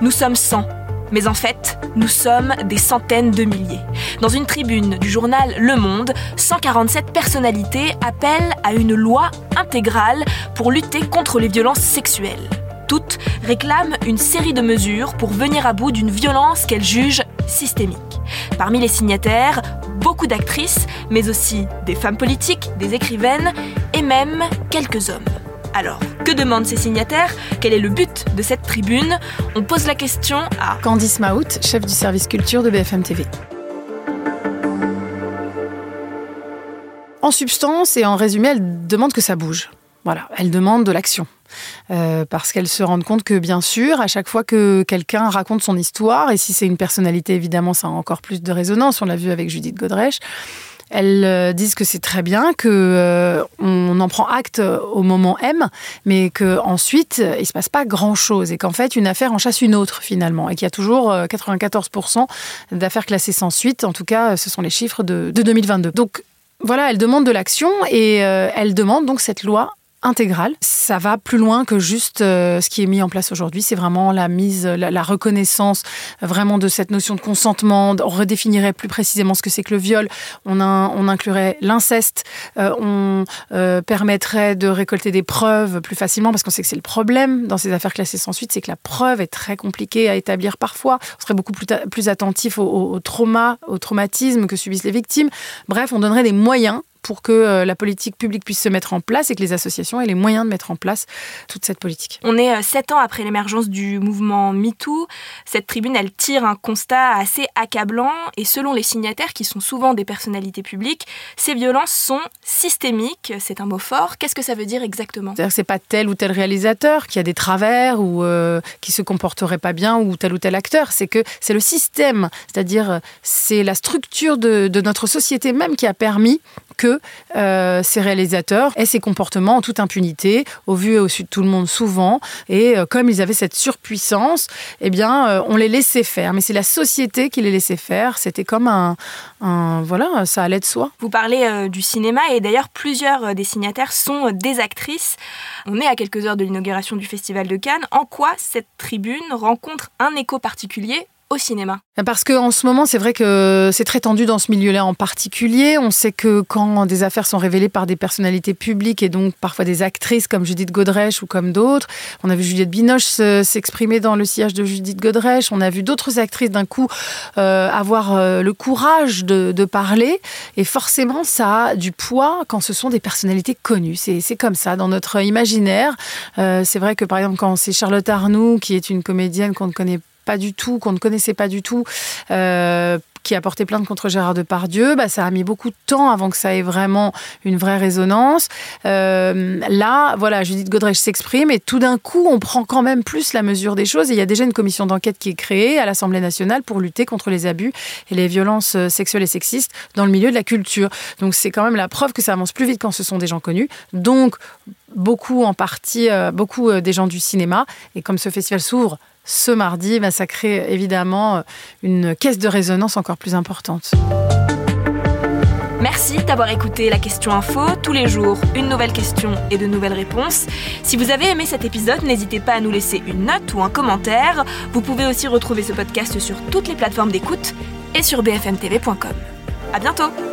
Nous sommes 100. Mais en fait, nous sommes des centaines de milliers. Dans une tribune du journal Le Monde, 147 personnalités appellent à une loi intégrale pour lutter contre les violences sexuelles. Toutes réclament une série de mesures pour venir à bout d'une violence qu'elles jugent systémique. Parmi les signataires, beaucoup d'actrices, mais aussi des femmes politiques, des écrivaines et même quelques hommes. Alors, que demandent ces signataires ? Quel est le but de cette tribune ? On pose la question à Candice Mahout, chef du service culture de BFM TV. En substance et en résumé, elle demande que ça bouge. Voilà, elle demande de l'action. Parce qu'elle se rend compte que, bien sûr, à chaque fois que quelqu'un raconte son histoire, et si c'est une personnalité, évidemment, ça a encore plus de résonance, on l'a vu avec Judith Godrèche, elles disent que c'est très bien, qu'on en prend acte au moment M, mais qu'ensuite, il ne se passe pas grand-chose et qu'en fait, une affaire en chasse une autre, finalement, et qu'il y a toujours 94% d'affaires classées sans suite. En tout cas, ce sont les chiffres de 2022. Donc, voilà, elle demande de l'action et elle demande donc cette loi intégrale. Ça va plus loin que juste ce qui est mis en place aujourd'hui. C'est vraiment la reconnaissance vraiment de cette notion de consentement. On redéfinirait plus précisément ce que c'est que le viol. On inclurait l'inceste. On permettrait de récolter des preuves plus facilement parce qu'on sait que c'est le problème dans ces affaires classées sans suite, c'est que la preuve est très compliquée à établir parfois. On serait beaucoup plus attentif au traumatisme que subissent les victimes. Bref, on donnerait des moyens pour que la politique publique puisse se mettre en place et que les associations aient les moyens de mettre en place toute cette politique. On est 7 ans après l'émergence du mouvement MeToo. Cette tribune, elle tire un constat assez accablant et selon les signataires, qui sont souvent des personnalités publiques, ces violences sont systémiques. C'est un mot fort. Qu'est-ce que ça veut dire exactement ? C'est-à-dire que c'est pas tel ou tel réalisateur qui a des travers ou qui se comporterait pas bien ou tel acteur. C'est que c'est le système, c'est-à-dire c'est la structure de notre société même qui a permis que ces réalisateurs aient ces comportements en toute impunité, au vu et au su de tout le monde souvent. Et comme ils avaient cette surpuissance, eh bien, on les laissait faire. Mais c'est la société qui les laissait faire. C'était comme voilà, ça allait de soi. Vous parlez du cinéma et d'ailleurs, plusieurs des signataires sont des actrices. On est à quelques heures de l'inauguration du Festival de Cannes. En quoi cette tribune rencontre un écho particulier au cinéma ? Parce qu'en ce moment, c'est vrai que c'est très tendu dans ce milieu-là en particulier. On sait que quand des affaires sont révélées par des personnalités publiques et donc parfois des actrices comme Judith Godrèche ou comme d'autres, on a vu Juliette Binoche s'exprimer dans le sillage de Judith Godrèche, on a vu d'autres actrices d'un coup avoir le courage de parler et forcément ça a du poids quand ce sont des personnalités connues. C'est comme ça dans notre imaginaire. C'est vrai que par exemple quand c'est Charlotte Arnoux qui est une comédienne qu'on ne connaît pas du tout, qu'on ne connaissait pas du tout, qui a porté plainte contre Gérard Depardieu, ça a mis beaucoup de temps avant que ça ait vraiment une vraie résonance. Là, voilà, Judith Godrèche s'exprime et tout d'un coup, on prend quand même plus la mesure des choses. Et il y a déjà une commission d'enquête qui est créée à l'Assemblée nationale pour lutter contre les abus et les violences sexuelles et sexistes dans le milieu de la culture. Donc c'est quand même la preuve que ça avance plus vite quand ce sont des gens connus. Donc beaucoup des gens du cinéma. Et comme ce festival s'ouvre ce mardi, ça crée évidemment une caisse de résonance encore plus importante. Merci d'avoir écouté la Question Info. Tous les jours, une nouvelle question et de nouvelles réponses. Si vous avez aimé cet épisode, n'hésitez pas à nous laisser une note ou un commentaire. Vous pouvez aussi retrouver ce podcast sur toutes les plateformes d'écoute et sur bfmtv.com. À bientôt!